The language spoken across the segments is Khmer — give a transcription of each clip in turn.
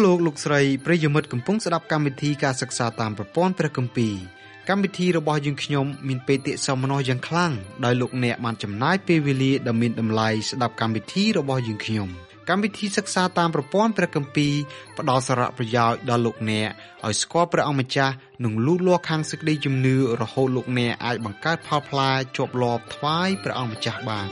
លោកស្រីប្រិយមិត្តកំពុងស្ដាប់កម្មវិធីការសិក្សាតាមប្រព័ន្ធព្រះគម្ពីរកម្មវិធីរបស់យើងខ្ញុំមានបេតិសោមនស្សយ៉ាងខ្លាំងដោយលោកអ្នកបានចំណាយពេលវេលាដ៏មានតម្លៃស្ដាប់កម្មវិធីរបស់យើងខ្ញុំកម្មវិធីសិក្សាតាមប្រព័ន្ធព្រះគម្ពីរផ្ដល់សារៈប្រយោជន៍ដល់លោកអ្នកឲ្យស្គាល់ព្រះអង្គម្ចាស់និងលូតលាស់ខាងសេចក្តីជំនឿរហូតលោកអ្នកអាចបង្កើតផលផ្លែជាប់លាប់ថ្វាយព្រះអង្គម្ចាស់បាន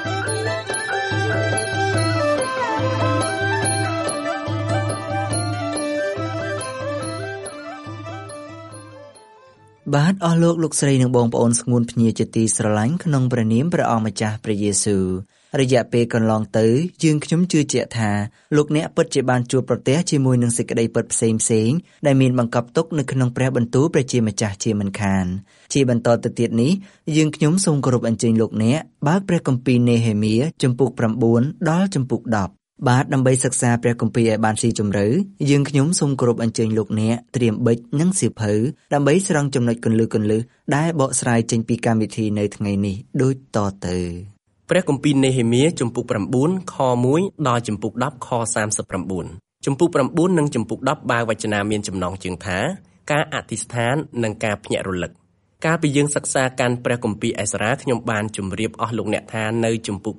បាទអស់លោកស្រីនិងបងប្អូនស្ងួនភ្ញាជាទីស្រឡាញ់ក្នុងព្រះនាមព្រះអង្គម្ចាស់ព្រះយេស៊ូវរយៈពេលកន្លងទៅយើងខ្ញុំជឿជាក់ថាលោកអ្នកពិតជាបានជួបប្រទះជាមួយនឹងសេចក្តីពិតផ្សេងដែលមានបង្កប់ទុកនៅក្នុងព្រះបន្ទូលព្រះជាម្ចាស់ជាមិនខានជាបន្តទៅទៀតនេះយើងខ្ញុំសូមគោរពអញ្ជើញលោកអ្នកបើកព្រះគម្ពីរនេហេមៀជំពូក9ដល់ជំពូក10បាទដើម្បីសិក្សាព្រះគម្ពីរឲ្យបានស៊ីជម្រៅយើងខ្ញុំសូមគោរពអញ្ជើញលោកអ្នកត្រៀមប៊ិចនិងសៀវភៅដើម្បីស្រង់ចំណុចគន្លឹះដែលបកស្រាយចេញពីកម្មវិធីនៅថ្ងៃនេះដូចតទៅព្រះគម្ពីរនេហេមៀជំពូក9ខ1ដល់ជំពូក10ខ39ជំពូក9និងជំពូក10បើវចនាមានចំណងជើងថាការអធិស្ឋាននិងការភ្ញាក់រលឹកកាលពីយើងសិក្សាកាន់ព្រះគម្ពីរអេសារ៉ាខ្ញុំបានជម្រាបអស់លោកអ្នកថានៅជំពូក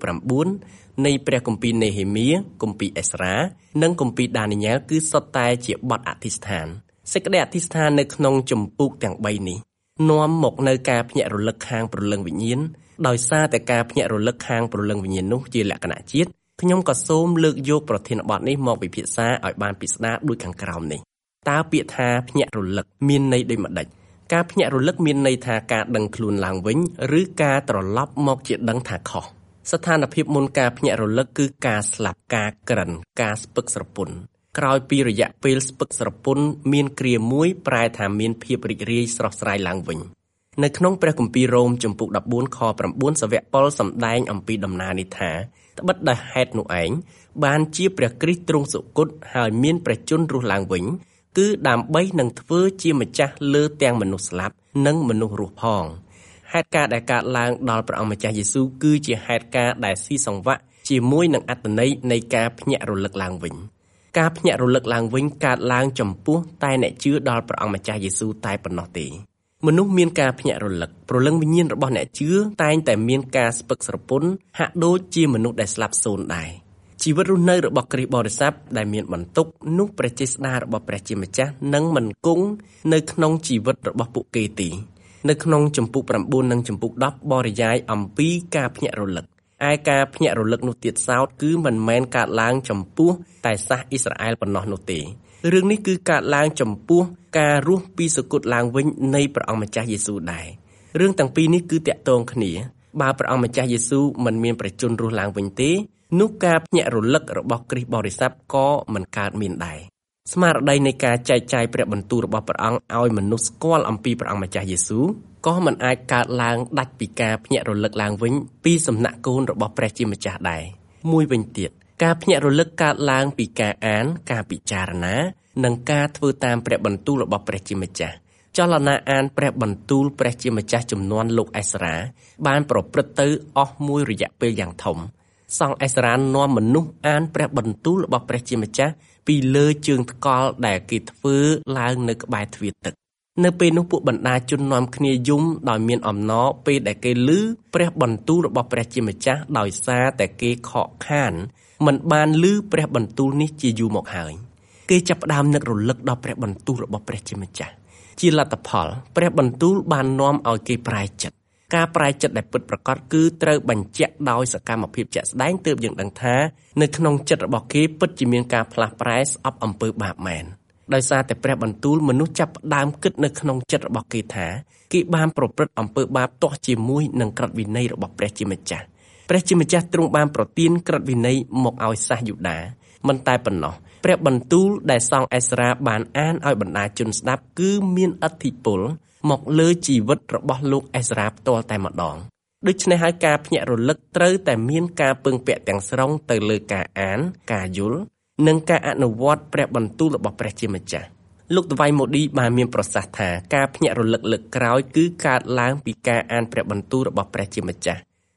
9នៃព្រះគម្ពីរនេហេមៀគម្ពីរអេសារ៉ានិងគម្ពីរដានីយ៉ែលគឺសុទ្ធតែជាបទអធិស្ឋានសេចក្តីអធិស្ឋាននៅក្នុងជំពូកទាំង3នេះនាំមកនៅការភ្ញាក់រលឹកខាងព្រលឹងវិញ្ញាណដោយសារតែការភ្ញាក់រលឹកខាងព្រលឹងវិញ្ញាណនោះជាលក្ខណៈជាតិខ្ញុំក៏សូមលើកយកប្រធានបទនេះមកពិភាក្សាឲ្យបានពិស្ដារដូចខាងក្រោមនេះតើពាក្យថាភ្ញាក់រលឹកមានន័យដូចម្ដេចការភ្ញាក់រលឹកមានន័យថាការដឹងខ្លួនឡើងវិញឬការត្រឡប់មកជាដឹងថាខុសស្ថានភាពមុនការភ្ញាក់រលឹកគឺការស្លាប់ការក្រិនការស្ពឹកស្រពន់ក្រោយពីរយៈពេលស្ពឹកស្រពន់មានគ្រាមួយប្រែថាមានភាពរីករាយស្រស់ស្រាយឡើងវិញនៅក្នុងព្រះគម្ពីររ៉ូមជំពូក14ខ9សាវកប៉ុលសម្ដែងអំពីដំណើរនេះថាត្បិតដោយហេតុនោះឯងបានជាព្រះគ្រីស្ទទ្រង់សុគតហើយមានព្រះជន្មរស់ឡើងវិញគឺដើម្បីនឹងធ្វើជាម្ចាស់លើទាំងមនុស្សស្លាប់និងមនុស្សរស់ផងហេតុការណ៍ដែលកើតឡើងដល់ព្រះអង្គម្ចាស់យេស៊ូវគឺជាហេតុការណ៍ដែលស៊ីសង្វាក់ជាមួយនឹងអត្ថន័យនៃការភ្ញាក់រលឹកឡើងវិញការភ្ញាក់រលឹកឡើងវិញកើតឡើងចំពោះតែអ្នកជឿដល់ព្រះអង្គម្ចាស់យេស៊ូវតែប៉ុណ្ណោះទេមនុស្សមានការភ្ញាក់រលឹកព្រលឹងវិញ្ញាណរបស់អ្នកជឿតែងតែមានការស្ពឹកស្រពន់ហាក់ដូចជាមនុស្សដែលស្លាប់សូន្យដែរជីវិតរស់នៅរបស់គ្រីស្ទបរិស័ទដែលមានបន្ទុកនោះព្រះចេស្តារបស់ព្រះជាម្ចាស់នឹងមិនគង់នៅក្នុងជីវិតរបស់ពួកគេទេនៅក្នុងជំពូក9និងជំពូក10បរិយាយអំពីការភ្ញាក់រលឹកឯការភ្ញាក់រលឹកនោះទៀតសោតគឺមិនមែនកើតឡើងចំពោះតែសាសអ៊ីស្រាអែលប៉ុណ្ណោះនោះទេរឿងនេះគឺកើតឡើងចំពោះការរស់ពីសុគតឡើងវិញនៃព្រះអង្គម្ចាស់យេស៊ូវដែររឿងទាំងពីរនេះគឺតាក់ទងគ្នាបើព្រះអង្គម្ចាស់យេស៊ូវមិនមានព្រះជន្មរស់ឡើងវិញទេនោះការភ្ញាក់រលឹករបស់គ្រីស្ទបរិស័ទក៏មិនកើតមានដែរស្មារតីនៃការចែកចាយព្រះបន្ទូលរបស់ព្រះអង្គឲ្យមនុស្សស្គាល់អំពីព្រះអង្គម្ចាស់យេស៊ូវក៏មិនអាចកើតឡើងដាច់ពីការភ្ញាក់រលឹកឡើងវិញពីសំណាក់កូនរបស់ព្រះជាម្ចាស់ដែរមួយវិញទៀតការភ្ញាក់រលឹកកើតឡើងពីការអានការពិចារណានិងការធ្វើតាមព្រះបន្ទូលរបស់ព្រះជាម្ចាស់ចលនាអានព្រះបន្ទូលព្រះជាម្ចាស់ជំនាន់លោកអេសារ៉ាបានប្រព្រឹត្តទៅអស់មួយរយៈពេលយ៉ាងធំសង្ឃអេសារ៉ានាំមនុស្សអានព្រះបន្ទូលរបស់ព្រះជាម្ចាស់ពីលើជើងថ្កល់ដែលគេធ្វើឡើងនៅក្បែរទ្វារទឹកនៅពេលនោះពួកបណ្ដាជននាំគ្នាយំដោយមានអំណរពេលដែលគេឮព្រះបន្ទូលរបស់ព្រះជាម្ចាស់ដោយសារតែគេខកខានមិនបានឮព្រះបន្ទូលនេះជាយូរមកហើយគេចាប់ផ្ដើមនឹករលឹកដល់ព្រះបន្ទូលរបស់ព្រះជាម្ចាស់ជាលទ្ធផលព្រះបន្ទូលបាននាំឲ្យគេប្រែចិត្តការប្រែចិត្តដែលពិតប្រាកដគឺត្រូវបញ្ជាក់ដោយសកម្មភាពជាក់ស្ដែងទើបយើងដឹងថានៅក្នុងចិត្តរបស់គេពិតជាមានការផ្លាស់ប្រែស្អប់អំពើបាបមែនដោយសារតែព្រះបន្ទូលមនុស្សចាប់ផ្ដើមគិតនៅក្នុងចិត្តរបស់គេថាគេបានប្រព្រឹត្តអំពើបាបទាស់ជាមួយនឹងក្រឹតវិន័យរបស់ព្រះជាម្ចាស់ព្រះជាម្ចាស់ទ្រង់បានប្រទានក្រឹតវិន័យមកឲ្យសាសយូដាមិនតែប៉ុណ្ណោះព្រះបន្ទូលដែលសង្ឃអេសារ៉ាបានអានឲ្យបណ្ដាជនស្ដាប់គឺមានឥទ្ធិពលមកលើជីវិតរបស់លោកអេសារ៉ាផ្ទាល់តែម្ដងដូច្នេះហើយការភ្ញាក់រលឹកត្រូវតែមានការពឹងពាក់ទាំងស្រុងទៅលើការអានការយល់និងការអនុវត្តព្រះបន្ទូលរបស់ព្រះជាម្ចាស់លោកថ្វាយម៉ូឌីបានមានប្រសាសន៍ថាការភ្ញាក់រលឹកលើកក្រោយគឺកើតឡើងពីការអានព្រះបន្ទូលរបស់ព្រះជាម្ចាស់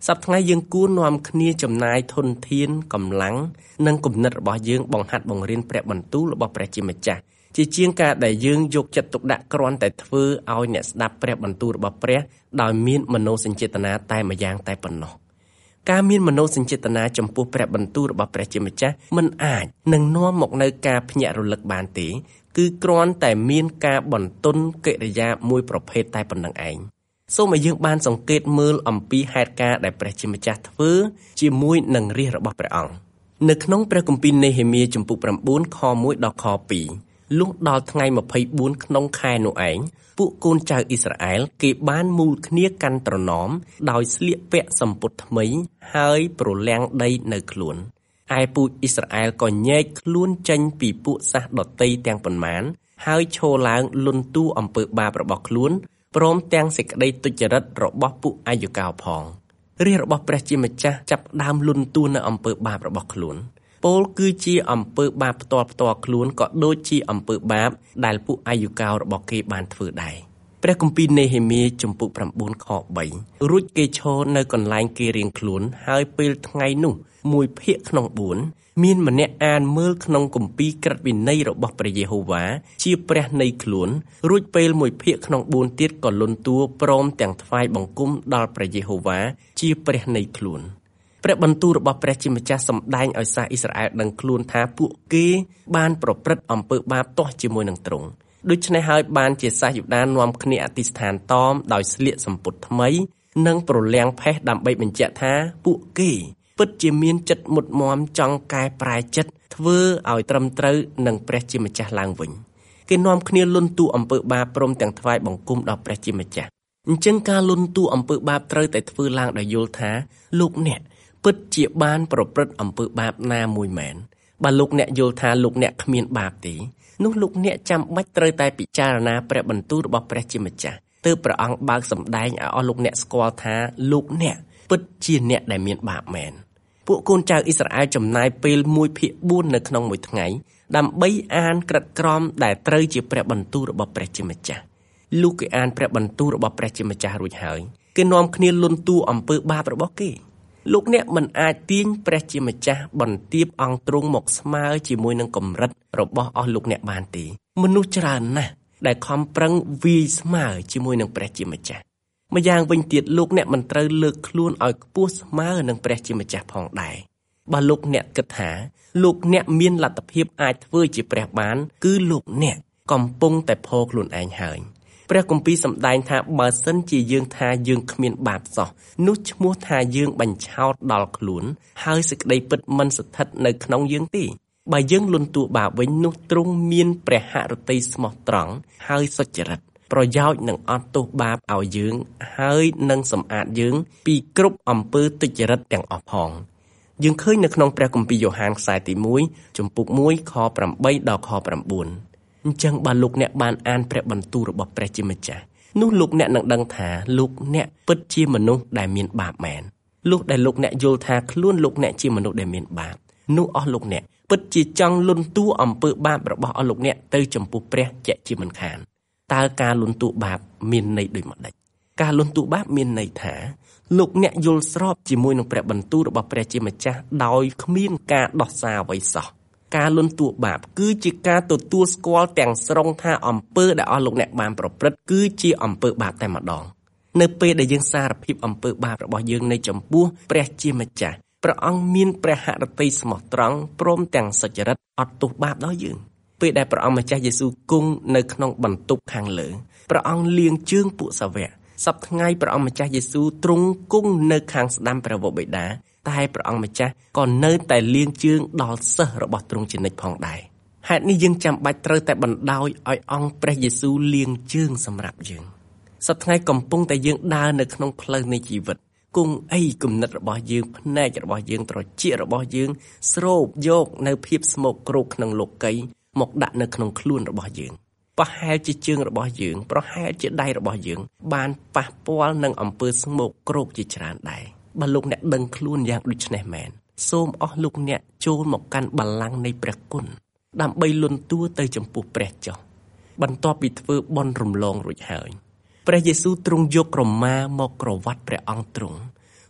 សប្តាហ៍ថ្ងៃយើងគួរនាំគ្នាចំណាយធនធានកម្លាំងនិងគំនិតរបស់យើងបង្ហាត់បង្រៀនព្រះបន្ទូលរបស់ព្រះជាម្ចាស់ជាជាងការដែលយើងយកចិត្តទុកដាក់គ្រាន់តែធ្វើឲ្យអ្នកស្ដាប់ព្រះបន្ទូលរបស់ព្រះដោយមានមនោសញ្ចេតនាតែម្យ៉ាងតែប៉ុណ្ណោះការមានមនោសញ្ចេតនាចំពោះព្រះបន្ទូលរបស់ព្រះជាម្ចាស់មិនអាចនឹងនាំមកនៅការភ្ញាក់រលឹកបានទេគឺគ្រាន់តែមានការបន្ទន់កិរិយាមួយប្រភេទតែប៉ុណ្្នឹងឯងសូមឲ្យយើងបានសង្កេតមើលអំពីហេតុការណ៍ដែលព្រះជាម្ចាស់ធ្វើជាមួយនឹងរាជរបស់ព្រះអង្គនៅក្នុងព្រះគម្ពីរនេហេមៀជំពូក9ខ1ដល់ខ2លុះដល់ថ្ងៃ24ក្នុងខែនោះឯងពួកកូនចៅអ៊ីស្រាអែលគេបានមូលគ្នាកាន់ត្រណមដោយស្លៀកពាក់សំពត់ថ្មីហើយប្រលាំងដីនៅខ្លួនឯពូជអ៊ីស្រាអែលក៏ញែកខ្លួនចេញពីពួកសាសដតីទាំងប៉ុន្មានហើយឈរឡើងលន់តួអំពើបាបរបស់ខ្លួនព្រមទាំងសេចក្តីទុច្ចរិតរបស់ពួកអាយុកោផងរាជរបស់ព្រះជាម្ចាស់ចាប់ដើមលន់តួនៅអំពើបាបរបស់ខ្លួនពោលគឺជាអំពើបាបផ្ទាល់ខ្លួនក៏ដូចជាអំពើបាបដែលពួកអាយុកោរបស់គេបានធ្វើដែរព្រះគម្ពីរនេហេមៀជំពូក9ខ3រួចគេឈរនៅកន្លែងគេរៀងខ្លួនហើយពេលថ្ងៃនោះ1ភាគក្នុង4មានម្នាក់អានមើលក្នុងគម្ពីរក្រឹត្យវិន័យរបស់ព្រះយេហូវ៉ាជាព្រះនៃខ្លួនរួចពេល1ភាគក្នុង4ទៀតក៏លន់តួព្រមទាំងថ្វាយបង្គំដល់ព្រះយេហូវ៉ាជាព្រះនៃខ្លួនព្រះបន្ទូលរបស់ព្រះជាម្ចាស់សម្ដែងឲ្យសាសអ៊ីស្រាអែលដឹងខ្លួនថាពួកគេបានប្រព្រឹត្តអំពើបាបទាស់ជាមួយនឹងទ្រង់ដូច្នេះហើយបានជាសាសយូដានាំគ្នាអធិស្ឋានតមដោយស្លៀកសំពត់ថ្មីនិងប្រលាំងផេះដើម្បីបញ្ជាក់ថាពួកគេពិតជាមានចិត្តមុតមមចង់កែប្រែចិត្តធ្វើឲ្យត្រឹមត្រូវនឹងព្រះជាម្ចាស់ឡើងវិញគេនាំគ្នាលន់តួអំពើបាបព្រមទាំងថ្វាយបង្គំដល់ព្រះជាម្ចាស់អញ្ចឹងការលន់តួអំពើបាបត្រូវតែធ្វើឡើងដោយយល់ថាលោកអ្នកពិតជាបានប្រព្រឹត្តអំពើបាបណាមួយមែនបើលោកអ្នកយល់ថាលោកអ្នកគ្មានបាបទេនោះលោកអ្នកចាំបាច់ត្រូវតែពិចារណាព្រះបន្ទូលរបស់ព្រះជាម្ចាស់ទើបព្រះអង្គបើកសម្ដែងឲ្យអស់លោកអ្នកស្គាល់ថាលោកអ្នកពិតជាអ្នកដែលមានបាបមែនពួកកូនចៅអ៊ីស្រាអែលចំណាយពេល1/4នៅក្នុងមួយថ្ងៃដើម្បីអានក្រឹតក្រមដែលត្រូវជាព្រះបន្ទូលរបស់ព្រះជាម្ចាស់លុះគេអានព្រះបន្ទូលរបស់ព្រះជាម្ចាស់រួចហើយគេនាំគ្នាលន់តួអំពើបាបរបស់គេលោកអ្នកមិនអាចទាញព្រះជាម្ចាស់បន្ទាបអង្គទ្រង់មកស្មើជាមួយនឹងកម្រិតរបស់អស់លោកអ្នកបានទេមនុស្សច្រើនណាស់ដែលខំប្រឹងវាយស្មើជាមួយនឹងព្រះជាម្ចាស់ម្យ៉ាងវិញទៀតលោកអ្នកមិនត្រូវលើកខ្លួនឲ្យខ្ពស់ស្មើនឹងព្រះជាម្ចាស់ផងដែរបើលោកអ្នកគិតថាលោកអ្នកមានលទ្ធភាពអាចធ្វើជាព្រះបានគឺលោកអ្នកកំពុងតែផោខ្លួនឯងហើយព្រះគម្ពីរសម្ដែងថាបើសិនជាយើងថាយើងគ្មានបាបសោះនោះឈ្មោះថាយើងបញ្ឆោតដល់ខ្លួនហើយសេចក្តីពិតមិនស្ថិតនៅក្នុងយើងទេបើយើងលន់តួបាបវិញនោះទ្រង់មានព្រះហឫទ័យស្មោះត្រង់ហើយសុចរិតប្រយោជន៍នឹងអត់ទោសបាបឲ្យយើងហើយនឹងសម្អាតយើងពីគ្រប់អំពើទុច្ចរិតទាំងអស់ផងយើងឃើញនៅក្នុងព្រះគម្ពីរយ៉ូហានខ្សែទី1ជំពូក1ខ8ដល់ខ9អញ្ចឹងបើលោកអ្នកបានអានព្រះបន្ទូលរបស់ព្រះជាម្ចាស់នោះលោកអ្នកនឹងដឹងថាលោកអ្នកពិតជាមនុស្សដែលមានបាបមែនលុះដែលលោកអ្នកយល់ថាខ្លួនលោកអ្នកជាមនុស្សដែលមានបាបនោះអស់លោកអ្នកពិតជាចង់លន់តួអំពើបាបរបស់អស់លោកអ្នកទៅចំពោះព្រះជាក់ជាមិនខានតើការលន់តួបាបមានន័យដូចម្ដេចការលន់តួបាបមានន័យថាលោកអ្នកយល់ស្របជាមួយនឹងព្រះបន្ទូលរបស់ព្រះជាម្ចាស់ដោយគ្មានការដោះសារអ្វីសោះការលន់តួបាបគឺជាការទទួលស្គាល់ទាំងស្រុងថាអំពើដែលអស់លោកអ្នកបានប្រព្រឹត្តគឺជាអំពើបាបតែម្ដងនៅពេលដែលយើងសារភាពអំពើបាបរបស់យើងនៅចំពោះព្រះជាម្ចាស់ព្រះអង្គមានព្រះហឫទ័យស្មោះត្រង់ព្រមទាំងសុចរិតអត់ទោសបាបដល់យើងពេលដែលព្រះអង្គម្ចាស់យេស៊ូវគង់នៅក្នុងបន្ទប់ខាងលើព្រះអង្គលាងជើងពួកសាវកសប្តាហ៍ថ្ងៃព្រះអង្គម្ចាស់យេស៊ូវទ្រង់គង់នៅខាងស្ដាំព្រះវរបិតាតែព្រះអង្គម្ចាស់ក៏នៅតែលាងជើងដល់សិស្សរបស់ទ្រង់ជានិច្ចផងដែរហេតុនេះយើងចាំបាច់ត្រូវតែបណ្ដោយឲ្យអង្គព្រះយេស៊ូវលាងជើងសម្រាប់យើងសប្តាហ៍ថ្ងៃកំពុងតែយើងដើរនៅក្នុងផ្លូវនៃជីវិតគង់អីគំនិតរបស់យើងភ្នែករបស់យើងត្រចៀករបស់យើងស្រូបយកនៅភាពស្មោកគ្រោកក្នុងលោកីមកដាក់នៅក្នុងខ្លួនរបស់យើងប្រហែលជាជើងរបស់យើងប្រហែលជាដៃរបស់យើងបានប៉ះពាល់នឹងអំពើស្មោកគ្រោកជាច្រើនដែរបើលោកអ្នកដឹងខ្លួនយ៉ាងដូចនេះមែនសូមអស់លោកអ្នកចូលមកកាន់បល្ល័ង្កនៃព្រះគុណដើម្បីលន់តួទៅចំពោះព្រះចុះបន្ទាប់ពីធ្វើបុណ្យរំលងរួចហើយព្រះយេស៊ូវទ្រង់យកក្រមាមកក្រវាត់ព្រះអង្គទ្រង់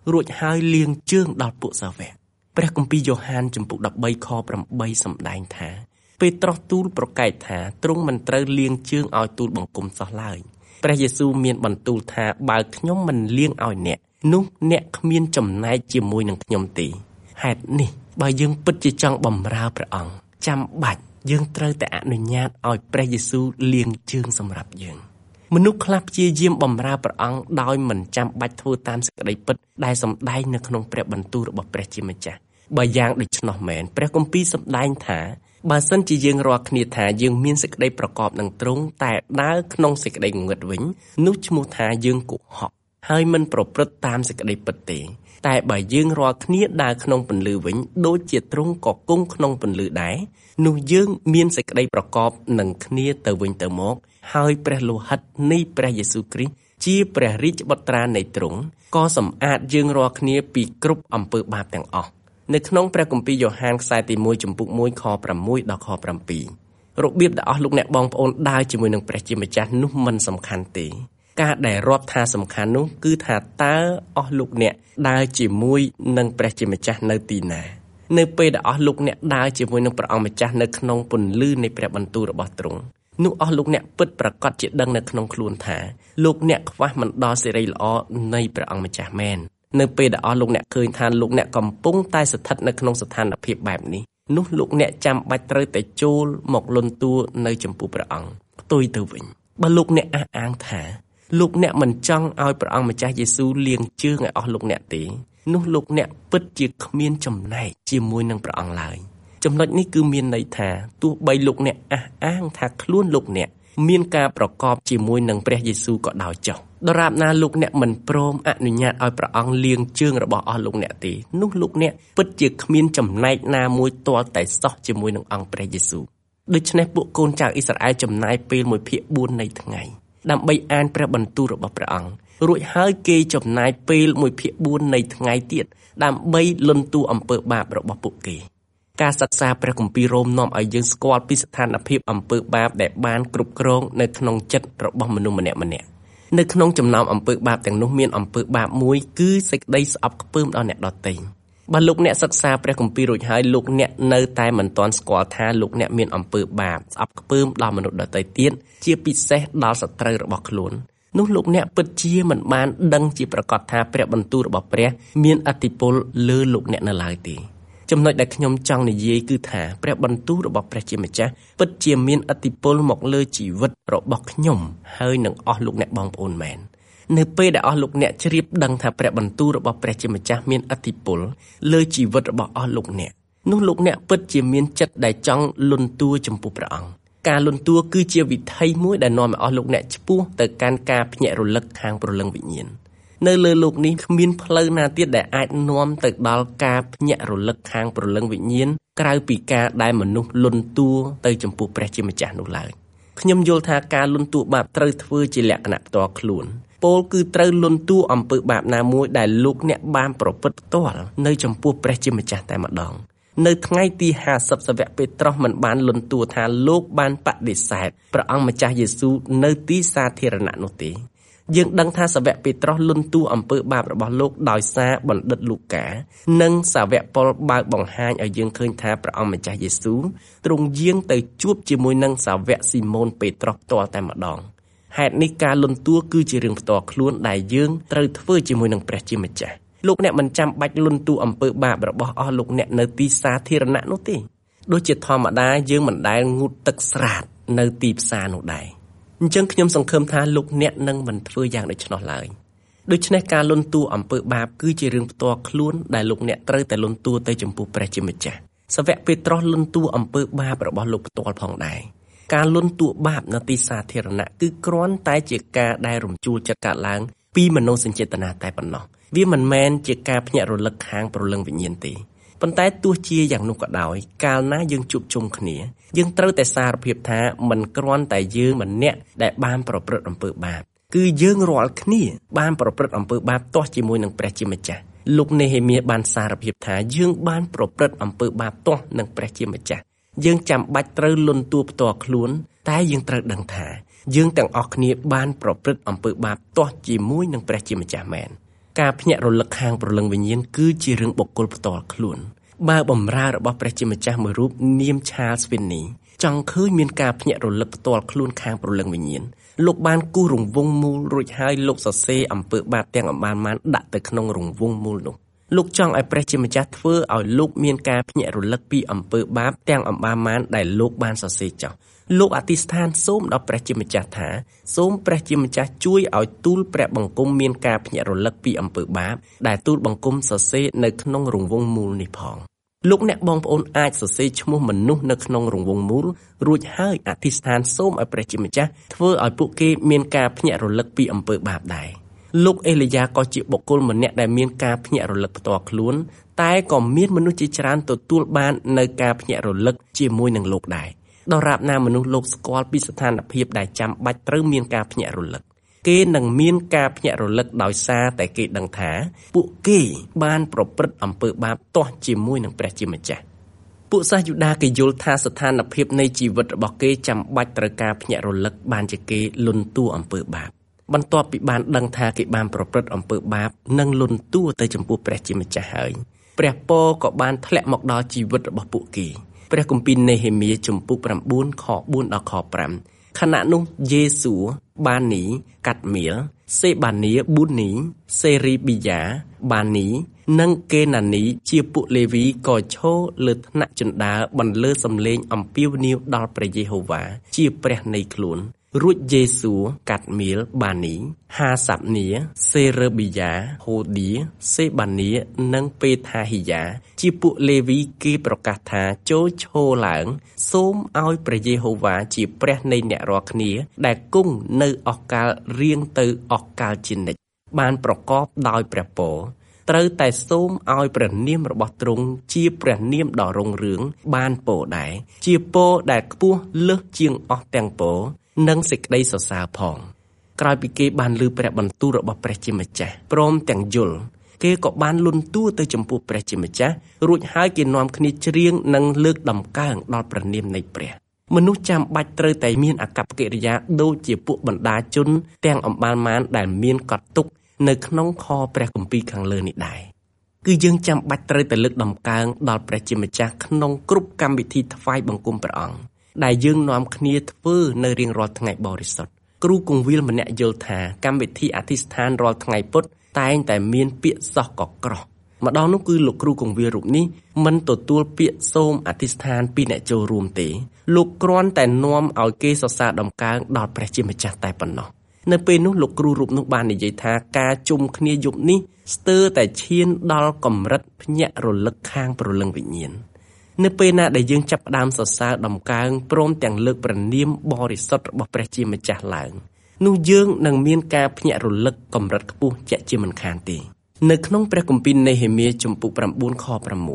រួចហើយលាងជើងដល់ពួកសាវកព្រះគម្ពីរយ៉ូហានជំពូក13ខ8សម្ដែងថាពេត្រុសទូលប្រកែកថាទ្រង់មិនត្រូវលាងជើងឲ្យទូលបង្គំសោះឡើយព្រះយេស៊ូវមានបន្ទូលថាបើខ្ញុំមិនលាងឲ្យអ្នកនោះអ្នកគ្មានចំណែកជាមួយនឹងខ្ញុំទេហេតុនេះបើយើងពិតជាចង់បម្រើព្រះអង្គចាំបាច់យើងត្រូវតែអនុញ្ញាតឲ្យព្រះយេស៊ូវលាងជើងសម្រាប់យើងមនុស្សខ្លះព្យាយាមបម្រើព្រះអង្គដោយមិនចាំបាច់ធ្វើតាមសេចក្តីពិតដែលសម្ដែងនៅក្នុងព្រះបន្ទូលរបស់ព្រះជាម្ចាស់បើយ៉ាងដូច្នោះមែនព្រះគម្ពីរសម្ដែងថាបើសិនជាយើងរាល់គ្នាថាយើងមានសេចក្តីប្រកបនឹងទ្រង់តែដើរក្នុងសេចក្តីងងឹតវិញនោះឈ្មោះថាយើងកុហកហើយមិនប្រព្រឹត្តតាមសេចក្តីពិតទេតែបើយើងរាល់គ្នាដើរក្នុងពន្លឺវិញដូចជាទ្រង់ក៏គង់ក្នុងពន្លឺដែរនោះយើងមានសេចក្តីប្រកបនឹងគ្នាទៅវិញទៅមកហើយព្រះលោហិតនៃព្រះយេស៊ូវគ្រីស្ទជាព្រះរាជបុត្រានៃទ្រង់ក៏សម្អាតយើងរាល់គ្នាពីគ្រប់អំពើបាបទាំងអស់នៅក្នុងព្រះគម្ពីរយ៉ូហានខ្សែទី1ចំពុក1ខ6ដល់ខ7របៀបដែលអស់លោកអ្នកបងប្អូនដើរជាមួយនឹងព្រះជាម្ចាស់នោះមិនសំខាន់ទេការដែលរាប់ថាសំខាន់នោះគឺថាតើអស់លោកអ្នកដើរជាមួយនឹងព្រះជាម្ចាស់នៅទីណានៅពេលដែលអស់លោកអ្នកដើរជាមួយនឹងព្រះអង្គម្ចាស់នៅក្នុងពន្លឺនៃព្រះបន្ទូលរបស់ទ្រង់នោះអស់លោកអ្នកពិតប្រាកដជាដឹងនៅក្នុងខ្លួនថាលោកអ្នកខ្វះមិនដល់សេរីល្អនៃព្រះអង្គម្ចាស់មែននៅពេលដែលអស់លោកអ្នកឃើញថាលោកអ្នកកំពុងតែស្ថិតនៅក្នុងស្ថានភាពបែបនេះនោះលោកអ្នកចាំបាច់ត្រូវតែចូលមកលន់តួនៅចំពោះព្រះអង្គផ្ទុយទៅវិញបើលោកអ្នកអះអាងថាលោកអ្នកមិនចង់ឲ្យព្រះអង្គម្ចាស់យេស៊ូវលាងជើងឲ្យអស់លោកអ្នកទេនោះលោកអ្នកពិតជាគ្មានចំណែកជាមួយនឹងព្រះអង្គឡើយចំណុចនេះគឺមានន័យថាទោះបីលោកអ្នកអះអាងថាខ្លួនលោកអ្នកមានការប្រកបជាមួយនឹងព្រះយេស៊ូវក៏ដោយចុះដរាបណាលោកអ្នកមិនព្រមអនុញ្ញាតឲ្យព្រះអង្គលាងជើងរបស់អស់លោកអ្នកទេនោះលោកអ្នកពិតជាគ្មានចំណែកណាមួយទាល់តែសោះជាមួយនឹងអង្គព្រះយេស៊ូវដូច្នេះពួកកូនចៅអ៊ីស្រាអែលចំណាយពេល1/4នៃថ្ងៃដើម្បីអានព្រះបន្ទូលរបស់ព្រះអង្គរួចហើយគេចំណាយពេល1/4នៃថ្ងៃទៀតដើម្បីលន់តួអំពើបាបរបស់ពួកគេការសិក្សាព្រះគម្ពីររ៉ូមនាំឲ្យយើងស្គាល់ពីស្ថានភាពអំពើបាបដែលបានគ្រប់គ្រងនៅក្នុងចិត្តរបស់មនុស្សម្នាក់ៗនៅក្នុងចំណោមអំពើបាបទាំងនោះមានអំពើបាបមួយគឺសេចក្តីស្អប់ខ្ពើមដល់អ្នកដទៃបើលោកអ្នកសិក្សាព្រះគម្ពីររួចហើយលោកអ្នកនៅតែមិនទាន់ស្គាល់ថាលោកអ្នកមានអំពើបាបស្អប់ខ្ពើមដល់មនុស្សដទៃទៀតជាពិសេសដល់សត្រូវរបស់ខ្លួននោះលោកអ្នកពិតជាមិនបានដឹងជាប្រកាសថាព្រះបន្ទូលរបស់ព្រះមានឥទ្ធិពលលើលោកអ្នកនៅឡើយទេចំណុចដែលខ្ញុំចង់និយាយគឺថាព្រះបន្ទូលរបស់ព្រះជាម្ចាស់ពិតជាមានឥទ្ធិពលមកលើជីវិតរបស់ខ្ញុំហើយនឹងអស់លោកអ្នកបងប្អូនមែននៅពេលដែលអស់លោកអ្នកជ្រាបដឹងថាព្រះបន្ទូលរបស់ព្រះជាម្ចាស់មានឥទ្ធិពលលើជីវិតរបស់អស់លោកអ្នកនោះលោកអ្នកពិតជាមានចិត្តដែលចង់លន់តួចំពោះព្រះអង្គការលន់តួគឺជាវិធីមួយដែលនាំឲ្យអស់លោកអ្នកឆ្ពោះទៅកាន់ការភ្ញាក់រលឹកខាងព្រលឹងវិញ្ញាណនៅលើโลกនេះគ្មានផ្លូវណាទៀតដែលអាចនាំទៅដល់ការភ្ញាក់រលឹកខាងព្រលឹងវិញ្ញាណក្រៅពីការដែលមនុស្សលន់តួទៅចំពោះព្រះជាម្ចាស់នោះឡើយខ្ញុំយល់ថាការលន់តួបាបត្រូវធ្វើជាលក្ខណៈផ្ទាល់ខ្លួនពោលគឺត្រូវលន់តួអំពើបាបណាមួយដែលលោកអ្នកបានប្រព្រឹត្តផ្ទាល់នៅចំពោះព្រះជាម្ចាស់តែម្ដងនៅថ្ងៃទី50សាវកពេត្រុសមិនបានលន់តួថាលោកបានបដិសេធព្រះអង្គម្ចាស់យេស៊ូវនៅទីសាធារណៈនោះទេយើងដឹងថាសាវកពេត្រុសលន់តួអំពើបាបរបស់លោកដោយសារបណ្ឌិតលូកានិងសាវកប៉ុលបើកបង្ហាញឲ្យយើងឃើញថាព្រះអង្គម្ចាស់យេស៊ូវទ្រង់យាងទៅជួបជាមួយនឹងសាវកស៊ីម៉ូនពេត្រុសផ្ទាល់តែម្ដងហេតុនេះការលន់តួគឺជារឿងផ្ទាល់ខ្លួនដែលយើងត្រូវធ្វើជាមួយនឹងព្រះជាម្ចាស់លោកអ្នកមិនចាំបាច់លន់តួអំពើបាបរបស់អស់លោកអ្នកនៅទីសាធារណៈនោះទេដូចជាធម្មតាយើងមិនដែលងូតទឹកស្រាតនៅទីផ្សារនោះដែរអញ្ចឹងខ្ញុំសង្ឃឹមថាលោកអ្នកនឹងមិនធ្វើយ៉ាងដូច្នោះឡើយដូច្នេះការលន់តួអំពើបាបគឺជារឿងផ្ទាល់ខ្លួនដែលលោកអ្នកត្រូវតែលន់តួទៅចំពោះព្រះជាម្ចាស់សាវកពេត្រុសលន់តួអំពើបាបរបស់លោកផ្ទាល់ផងដែរការលន់តួបាបនៅទីសាធារណៈគឺគ្រាន់តែជាការដែលរំជួលចិត្តកើតឡើងពីមនោសញ្ចេតនាតែប៉ុណ្ណោះវាមិនមែនជាការភ្ញាក់រលឹកខាងព្រលឹងវិញ្ញាណទេប៉ុន្តែទោះជាយ៉ាងនោះក៏ដោយកាលណាយើងជួបជុំគ្នាយើងត្រូវតែសារភាពថាមិនគ្រាន់តែយើងម្នាក់ដែលបានប្រព្រឹត្តអំពើបាបគឺយើងរាល់គ្នាបានប្រព្រឹត្តអំពើបាបទាស់ជាមួយនឹងព្រះជាម្ចាស់លោកនេហេមៀបានសារភាពថាយើងបានប្រព្រឹត្តអំពើបាបទាស់នឹងព្រះជាម្ចាស់យើងចាំបាច់ត្រូវលន់តួផ្ទាល់ខ្លួនតែយើងត្រូវដឹងថាយើងទាំងអស់គ្នាបានប្រព្រឹត្តអំពើបាបទាស់ជាមួយនឹងព្រះជាម្ចាស់មែនការភ្ញាក់រលឹកខាងព្រលឹងវិញ្ញាណគឺជារឿងបុគ្គលផ្ទាល់ខ្លួនបើបម្រើរបស់ព្រះជាម្ចាស់មួយរូបនាម Charles Finney ចង់ឃើញមានការភ្ញាក់រលឹកផ្ទាល់ខ្លួនខាងព្រលឹងវិញ្ញាណលោកបានគូសរង្វង់មូលរួចហើយលោកសរសេរអំពើបាបទាំងអម្បានមានដាក់ទៅក្នុងរង្វង់មូលនោះលោកចង់ឲ្យព្រះជាម្ចាស់ធ្វើឲ្យលោកមានការភ្ញាក់រលឹកពីអំពើបាបទាំងអម្បានមានដែលលោកបានសរសេរចោះលោកអធិស្ឋានសូមដល់ព្រះជាម្ចាស់ថាសូមព្រះជាម្ចាស់ជួយឲ្យទូលព្រះបង្គំមានការភ្ញាក់រលឹកពីអំពើបាបដែលទូលបង្គំសរសេរនៅក្នុងរង្វង់មូលនេះផងលោកអ្នកបងប្អូនអាចសរសេរឈ្មោះមនុស្សនៅក្នុងរង្វង់មូលរួចហើយអធិស្ឋានសូមឲ្យព្រះជាម្ចាស់ធ្វើឲ្យពួកគេមានការភ្ញាក់រលឹកពីអំពើបាបដែរលោកអេលីយ៉ាក៏ជាបុគ្គលម្នាក់ដែលមានការភ្ញាក់រលឹកផ្ទាល់ខ្លួនតែក៏មានមនុស្សជាច្រើនទទួលបាននៅការភ្ញាក់រលឹកជាមួយនឹងលោកដែរដរាបណាមនុស្សលោកស្គាល់ពីស្ថានភាពដែលចាំបាច់ត្រូវមានការភ្ញាក់រលឹកគេនឹងមានការភ្ញាក់រលឹកដោយសារតែគេដឹងថាពួកគេបានប្រព្រឹត្តអំពើបាបទាស់ជាមួយនឹងព្រះជាម្ចាស់ពួកសាសយូដាគេយល់ថាស្ថានភាពនៃជីវិតរបស់គេចាំបាច់ត្រូវការភ្ញាក់រលឹកបានជាគេលន់តួអំពើបាបបន្ទាប់ពីបានដឹងថាគេបានប្រព្រឹត្តអំពើបាបនិងលន់តួទៅចំពោះព្រះជាម្ចាស់ហើយព្រះពរក៏បានធ្លាក់មកដល់ជីវិតរបស់ពួកគេព្រះគម្ពីរនេហេមៀជំពូក9ខ4ដល់ខ5ខណៈនោះយេស៊ូបាននីកាត់មៀលសេបានីប៊ូនីសេរីប៊ីយ៉ាបាននីនិងកេណានីជាពួកលេវីក៏ឈរលើថ្នាក់ជណ្ដើរបន្លឺសំឡេងអំពាវនាវដល់ព្រះយេហូវ៉ាជាព្រះនៃខ្លួនរួចយេស៊ូកាត់មៀលបានីហាសាប់នីសេរប៊ីយ៉ាហូឌីសេបានីនិងពេថាហ៊ីយ៉ាជាពួកលេវីគេប្រកាសថាចូលឈរឡើងសូមឲ្យព្រះយេហូវ៉ាជាព្រះនៃអ្នករាល់គ្នាដែលគង់នៅអស់កលរៀងទៅអស់កលជានិច្ចបានប្រកបដោយព្រះពរត្រូវតែសូមឲ្យព្រះនាមរបស់ទ្រង់ជាព្រះនាមដ៏រុងរឿងបានពរដែរជាពរដែលខ្ពស់លើសជាងអស់ទាំងពរនិងសេចក្តីសរសើរផងក្រោយពីគេបានឮព្រះបន្ទូលរបស់ព្រះជាម្ចាស់ព្រមទាំងយល់គេក៏បានលន់តួទៅចំពោះព្រះជាម្ចាស់រួចហើយគេនាំគ្នាច្រៀងនិងលើកដំកើងដល់ព្រះនាមនៃព្រះមនុស្សចាំបាច់ត្រូវតែមានអាកប្បកិរិយាដូចជាពួកបណ្ដាជនទាំងអម្បាលមានដែលមានកត់ទុកនៅក្នុងខព្រះគម្ពីរខាងលើនេះដែរគឺយើងចាំបាច់ត្រូវតែលើកដំកើងដល់ព្រះជាម្ចាស់ក្នុងគ្រប់កម្មវិធីថ្វាយបង្គំព្រះអង្គដែលយើងនាំគ្នាធ្វើនៅរៀងរាល់ថ្ងៃបរិសុទ្ធគ្រូគង្វាលម្នាក់យល់ថាកម្មវិធីអធិស្ឋានរាល់ថ្ងៃពុទ្ធតែងតែមានពាក្យសោះកក្រោះម្ដងនោះគឺលោកគ្រូគង្វាលរូបនេះមិនទទួលពាក្យសូមអធិស្ឋានពីអ្នកចូលរួមទេលោកគ្រាន់តែនាំឲ្យគេសរសើរដំកើងដល់ព្រះជាម្ចាស់តែប៉ុណ្ណោះនៅពេលនោះលោកគ្រូរូបនោះបាននិយាយថាការជុំគ្នាយប់នេះស្ទើរតែឈានដល់កម្រិតភ្ញាក់រលឹកខាងព្រលឹងវិញ្ញាណនៅពេលណាដែលយើងចាប់ផ្ដើមសរសើរដំកើងព្រមទាំងលើកព្រះនាមបរិសុទ្ធរបស់ព្រះជាម្ចាស់ឡើងនោះយើងនឹងមានការភ្ញាក់រលឹកកម្រិតខ្ពស់ជាក់ជាមិនខានទេនៅក្នុងព្រះគម្ពីរនេហេមៀជំពូក9ខ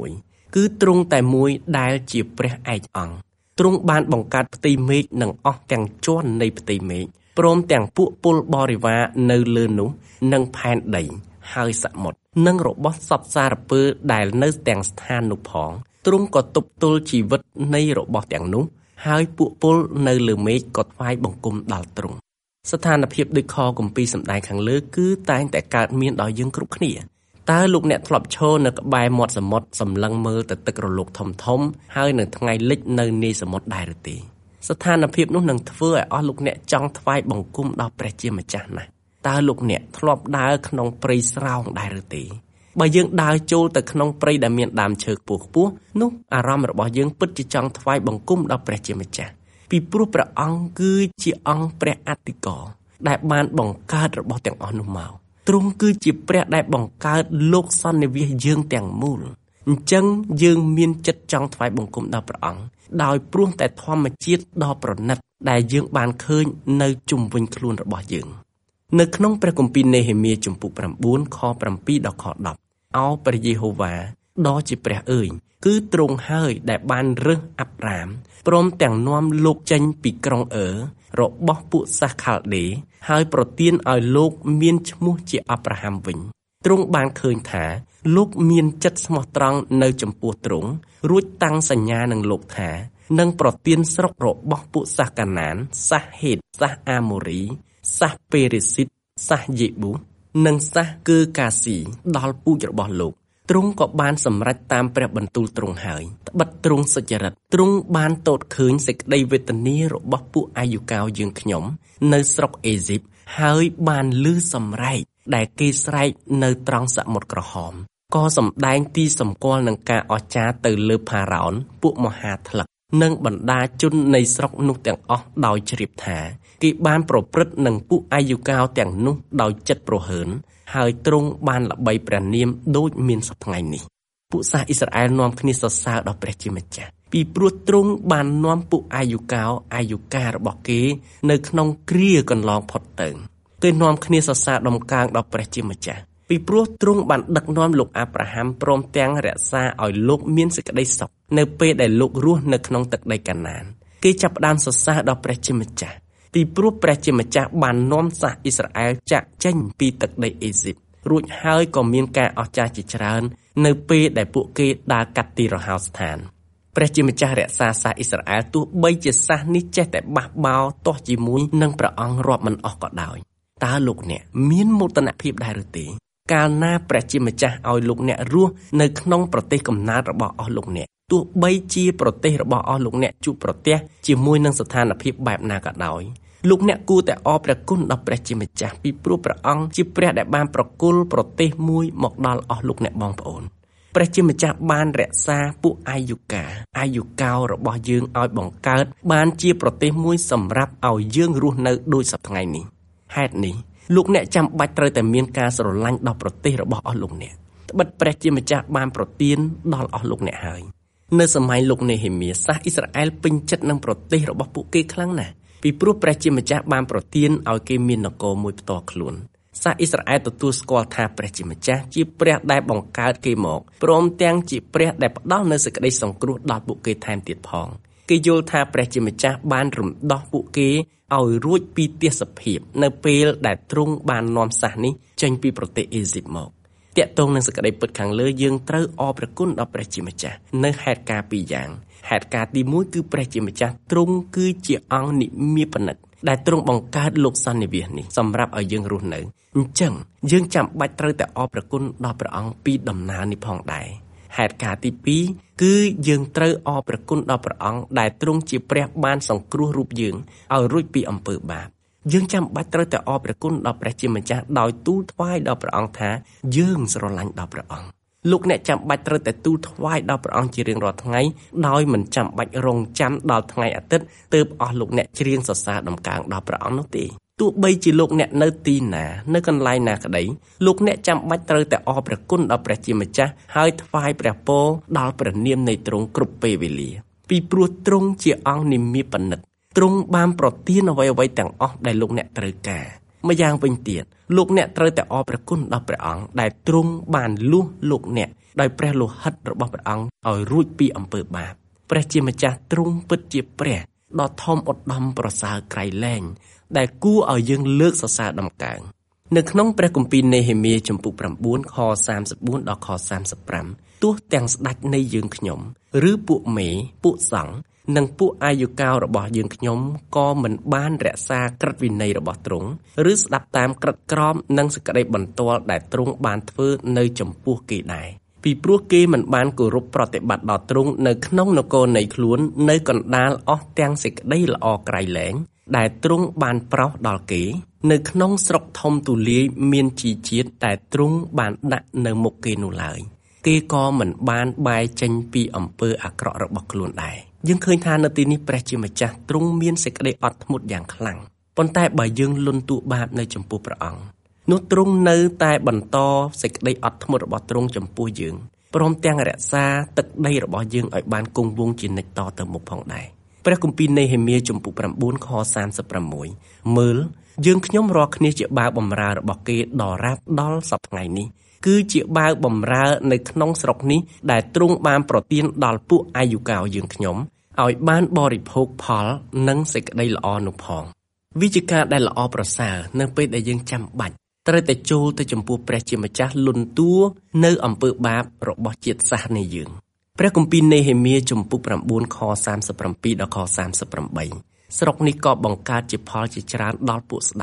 6គឺទ្រង់តែមួយដែលជាព្រះឯកអង្គទ្រង់បានបង្កើតផ្ទៃមេឃនិងអស់ទាំងជាន់នៃផ្ទៃមេឃព្រមទាំងពួកពលបរិវារនៅលើនោះនិងផែនដីហើយសមុទ្រនិងរបស់សត្វសារពើដែលនៅទាំងស្ថាននោះផងទ្រង់ក៏ទប់ទល់ជីវិតនៃរបស់ទាំងនោះហើយពួកពលនៅលើមេឃក៏ថ្វាយបង្គំដល់ទ្រង់ស្ថានភាពដូចខគម្ពីរសម្ដែងខាងលើគឺតែងតែកើតមានដល់យើងគ្រប់គ្នាតើលោកអ្នកធ្លាប់ឈរនៅក្បែរមាត់សមុទ្រសម្លឹងមើលទៅទឹករលកធំធំហើយនៅថ្ងៃលិចនៅនាយសមុទ្រដែរឬទេស្ថានភាពនោះនឹងធ្វើឲ្យអស់លោកអ្នកចង់ថ្វាយបង្គំដល់ព្រះជាម្ចាស់ណាស់តើលោកអ្នកធ្លាប់ដើរក្នុងព្រៃស្រោងដែរឬទេបើយើងដើរចូលទៅក្នុងព្រៃដែលមានដើមឈើខ្ពស់ៗនោះអារម្មណ៍របស់យើងពិតជាចង់ថ្វាយបង្គំដល់ព្រះជាម្ចាស់ពីព្រោះព្រះអង្គគឺជាអង្គព្រះអធិការដែលបានបង្កើតរបស់ទាំងអស់នោះមកទ្រង់គឺជាព្រះដែលបង្កើតលោកសន្និវាសយើងទាំងមូលអញ្ចឹងយើងមានចិត្តចង់ថ្វាយបង្គំដល់ព្រះអង្គដោយព្រោះតែធម្មជាតិដ៏ប្រណិតដែលយើងបានឃើញនៅជុំវិញខ្លួនរបស់យើងនៅក្នុងព្រះគម្ពីរនេហេមៀជំពូក9ខ7ដល់ខ10អោព្រះយេហូវ៉ាដ៏ជាព្រះអើយគឺទ្រង់ហើយដែលបានរើសអាប់រ៉ាមព្រមទាំងនាំលោកចេញពីក្រុងរបស់ពួកសាសខាល់ដេហើយប្រទានឲ្យលោកមានឈ្មោះជាអាប់រ៉ាហាំវិញទ្រង់បានឃើញថាលោកមានចិត្តស្មោះត្រង់នៅចំពោះទ្រង់រួចតាំងសញ្ញានឹងលោកថានឹងប្រទានស្រុករបស់ពួកសាសកាណានសាសហេតសាសអាម៉ូរីសាសពេរិសិតសាសយេប៊ូនិងសាសគឺកាស៊ីដល់ពូជរបស់លោកទ្រង់ក៏បានសម្រេចតាមព្រះបន្ទូលទ្រង់ហើយត្បិតទ្រង់សុចរិតទ្រង់បានទតឃើញសេចក្តីវេទនារបស់ពួកអាយុកាវយើងខ្ញុំនៅស្រុកអេស៊ីបហើយបានឮសម្រែកដែលគេស្រែកនៅត្រង់សមុទ្រក្រហមក៏សម្ដែងទីសម្គាល់នឹងការអស្ចារ្យទៅលើផារ៉ោនពួកមហាថ្លឹកនិងបណ្ដាជននៃស្រុកនោះទាំងអស់ដោយជ្រាបថាគេបានប្រព្រឹត្តនឹងពួកអាយុកាវទាំងនោះដោយចិត្តប្រហើនហើយទ្រង់បានល្បីព្រះនាមដូចមានសប្តាហ៍នេះពួកសាសអ៊ីស្រាអែលនាំគ្នាសរសើរដល់ព្រះជាម្ចាស់ពីព្រោះទ្រង់បាននាំពួកអាយុកាវអាយុការបស់គេនៅក្នុងគ្រាកន្លងផុតទៅគេនាំគ្នាសរសើរដំកើងដល់ព្រះជាម្ចាស់ពីព្រោះទ្រង់បានដឹកនាំលោកអាប់រ៉ាហាំព្រមទាំងរក្សាឲ្យលោកមានសេចក្តីសុខនៅពេលដែលលោករស់នៅក្នុងទឹកដីកាណានគេចាប់ផ្ដើមសរសើរដល់ព្រះជាម្ចាស់ពីព្រោះព្រះជាម្ចាស់បាននាំសាសអ៊ីស្រាអែលចាក់ចេញពីទឹកដីអេស៊ីបរួចហើយក៏មានការអស្ចារ្យជាច្រើននៅពេលដែលពួកគេដើរកាត់ទីរហោស្ថានព្រះជាម្ចាស់រក្សាសាសអ៊ីស្រាអែលទោះបីជាសាសនេះចេះតែបះបោរទាស់ជាមួយនឹងព្រះអង្គរាប់មិនអស់ក៏ដោយតើលោកអ្នកមានមោទនភាពដែរឬទេកាលណាព្រះជាម្ចាស់ឲ្យលោកអ្នករស់នៅក្នុងប្រទេសកំណើតរបស់អស់លោកអ្នកទោះបីជាប្រទេសរបស់អស់លោកអ្នកជួបប្រទះជាមួយនឹងស្ថានភាពបែបណាក៏ដោយលោកអ្នកគួរតែអរព្រះគុណដល់ព្រះជាម្ចាស់ពីព្រោះព្រះអង្គជាព្រះដែលបានប្រគល់ប្រទេសមួយមកដល់អស់លោកអ្នកបងប្អូនព្រះជាម្ចាស់បានរក្សាពួកអាយុកាវរបស់យើងឲ្យបង្កើតបានជាប្រទេសមួយសម្រាប់ឲ្យយើងរស់នៅដូចសប្តាហ៍នេះហេតុនេះលោកអ្នកចាំបាច់ត្រូវតែមានការស្រឡាញ់ដល់ប្រទេសរបស់អស់លោកអ្នកត្បិតព្រះជាម្ចាស់បានប្រទានដល់អស់លោកអ្នកហើយនៅសម័យលោកនេហេមៀសាសអ៊ីស្រាអែលពេញចិត្តនឹងប្រទេសរបស់ពួកគេខ្លាំងណាស់ពីព្រោះព្រះជាម្ចាស់បានប្រទានឲ្យគេមាននគរមួយផ្ទាល់ខ្លួនសាសអ៊ីស្រាអែលទទួលស្គាល់ថាព្រះជាម្ចាស់ជាព្រះដែលបង្កើតគេមកព្រមទាំងជាព្រះដែលផ្ដល់នូវសេចក្តីសង្គ្រោះដល់ពួកគេថែមទៀតផងគេយល់ថាព្រះជាម្ចាស់បានរំដោះពួកគេឲ្យរួចពីទាសភាពនៅពេលដែលទ្រង់បាននាំសាសនេះចេញពីប្រទេសអេស៊ីបមកតាក់ទងនឹងសេចក្តីពិតខាងលើយើងត្រូវអរព្រះគុណដល់ព្រះជាម្ចាស់នៅហេតុការណ៍ពីរយ៉ាងហេតុការណ៍ទី1គឺព្រះជាម្ចាស់ទ្រង់គឺជាអង្គនិមាបនិកដែលទ្រង់បង្កើតលោកសន្និវាសនេះសម្រាប់ឲ្យយើងរស់នៅអញ្ចឹងយើងចាំបាច់ត្រូវតែអរព្រះគុណដល់ព្រះអង្គពីដំណើរនេះផងដែរហេតុការណ៍ទី2គឺយើងត្រូវអរព្រះគុណដល់ព្រះអង្គដែលទ្រង់ជាព្រះបានសង្គ្រោះរូបយើងឲ្យរួចពីអំពើបាបយើងចាំបាច់ត្រូវតែអរព្រះគុណដល់ព្រះជាម្ចាស់ដោយទូលថ្វាយដល់ព្រះអង្គថាយើងស្រឡាញ់ដល់ព្រះអង្គលោកអ្នកចាំបាច់ត្រូវតែទូលថ្វាយដល់ព្រះអង្គជារៀងរាល់ថ្ងៃដោយមិនចាំបាច់រងចាំដល់ថ្ងៃអាទិត្យទើបអស់លោកអ្នកច្រៀងសរសើរដំកើងដល់ព្រះអង្គនោះទេទោះបីជាលោកអ្នកនៅទីណានៅកន្លែងណាក្តីលោកអ្នកចាំបាច់ត្រូវតែអរព្រះគុណដល់ព្រះជាម្ចាស់ហើយថ្វាយព្រះពរដល់ព្រះនាមនៃទ្រង់គ្រប់ពេលវេលាពីព្រោះទ្រង់ជាអង្គនិមាបនិកទ្រង់បានប្រទានអ្វីៗទាំងអស់ដែលលោកអ្នកត្រូវការម្យ៉ាងវិញទៀតលោកអ្នកត្រូវតែអរព្រះគុណដល់ព្រះអង្គដែលទ្រង់បានលួសលោកអ្នកដោយព្រះលោហិតរបស់ព្រះអង្គឲ្យរួចពីអំពើបាបព្រះជាម្ចាស់ទ្រង់ពិតជាព្រះដ៏ធំឧត្តមប្រសើរក្រៃលែងដែលគួរឲ្យយើងលើកសរសើរដំកើងនៅក្នុងព្រះគម្ពីរនេហេមៀចំពុក9ខ34ដល់ខ35ទោះទាំងស្ដេចនៃយើងខ្ញុំឬពួកមេពួកសង្ឃនិងពួកអាយុកាវរបស់យើងខ្ញុំក៏មិនបានរក្សាក្រឹតវិន័យរបស់ទ្រង់ឬស្ដាប់តាមក្រឹតក្រមនិងសេចក្តីបន្ទាល់ដែលទ្រង់បានធ្វើនៅចំពោះគេដែរពីព្រោះគេមិនបានគោរពប្រតិបត្តិដល់ទ្រង់នៅក្នុងនគរនៃខ្លួននៅកណ្ដាលអស់ទាំងសេចក្តីល្អក្រៃលែងដែលទ្រង់បានប្រោសដល់គេនៅក្នុងស្រុកធំទូលាយមានជីជាតិតែទ្រង់បានដាក់នៅមុខគេនោះឡើយគេក៏មិនបានបែរចេញពីអំពើអាក្រក់របស់ខ្លួនដែរយើងឃើញថានៅទីនេះព្រះជាម្ចាស់ទ្រង់មានសេចក្តីអត់ធ្មត់យ៉ាងខ្លាំងប៉ុន្តែបើយើងលន់តួបាបនៅចំពោះព្រះអង្គនោះទ្រង់នៅតែបន្តសេចក្តីអត់ធ្មត់របស់ទ្រង់ចំពោះយើងព្រមទាំងរក្សាទឹកដីរបស់យើងឲ្យបានគង់វង្សជានិច្ចតទៅមុខផងដែរព្រះគម្ពីរនេហេមៀចំពុក9ខ36មើលយើងខ្ញុំរាល់គ្នាជាបាវបម្រើរបស់គេដល់រាបដល់សប្តាហ៍ថ្ងៃនេះគឺជាបាវបម្រើនៅក្នុងស្រុកនេះដែលទ្រង់បានប្រទានដល់ពួកអាយុកាវយើងខ្ញុំឲ្យបានបរិភោគផលនិងសេចក្តីល្អនោះផងវាជាការដែលល្អប្រសើរនៅពេលដែលយើងចាំបាច់ត្រូវតែចូលទៅចំពោះព្រះជាម្ចាស់លន់តួនៅអំពើបាបរបស់ជាតិសាសន៍នៃយើងព្រះគម្ពីរនេហេមៀចំពុក9ខ37ដល់ខ38ស្រុកនេះក៏បង្កើតជាផលជាច្រើនដល់ពួកស្ដេច